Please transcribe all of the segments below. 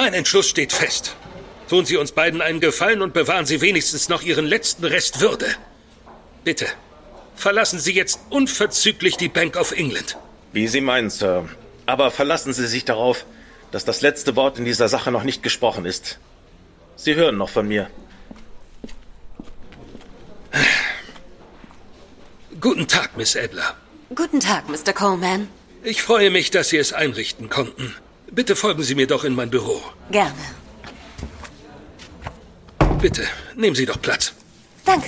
Mein Entschluss steht fest. Tun Sie uns beiden einen Gefallen und bewahren Sie wenigstens noch Ihren letzten Rest Würde. Bitte, verlassen Sie jetzt unverzüglich die Bank of England. Wie Sie meinen, Sir. Aber verlassen Sie sich darauf, dass das letzte Wort in dieser Sache noch nicht gesprochen ist. Sie hören noch von mir. Guten Tag, Miss Adler. Guten Tag, Mr. Coleman. Ich freue mich, dass Sie es einrichten konnten. Bitte folgen Sie mir doch in mein Büro. Gerne. Bitte, nehmen Sie doch Platz. Danke.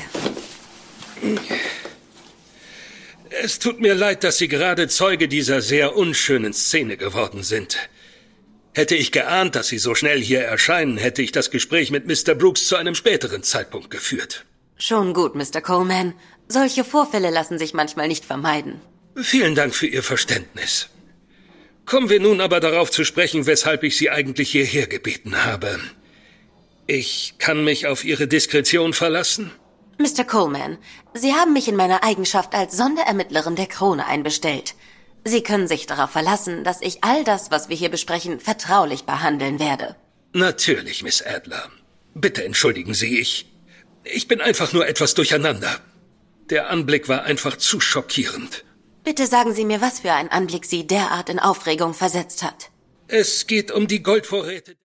Es tut mir leid, dass Sie gerade Zeuge dieser sehr unschönen Szene geworden sind. Hätte ich geahnt, dass Sie so schnell hier erscheinen, hätte ich das Gespräch mit Mr. Brooks zu einem späteren Zeitpunkt geführt. Schon gut, Mr. Coleman. Solche Vorfälle lassen sich manchmal nicht vermeiden. Vielen Dank für Ihr Verständnis. Kommen wir nun aber darauf zu sprechen, weshalb ich Sie eigentlich hierher gebeten habe. Ich kann mich auf Ihre Diskretion verlassen? Mr. Coleman, Sie haben mich in meiner Eigenschaft als Sonderermittlerin der Krone einbestellt. Sie können sich darauf verlassen, dass ich all das, was wir hier besprechen, vertraulich behandeln werde. Natürlich, Miss Adler. Bitte entschuldigen Sie, ich bin einfach nur etwas durcheinander. Der Anblick war einfach zu schockierend. Bitte sagen Sie mir, was für ein Anblick Sie derart in Aufregung versetzt hat. Es geht um die Goldvorräte.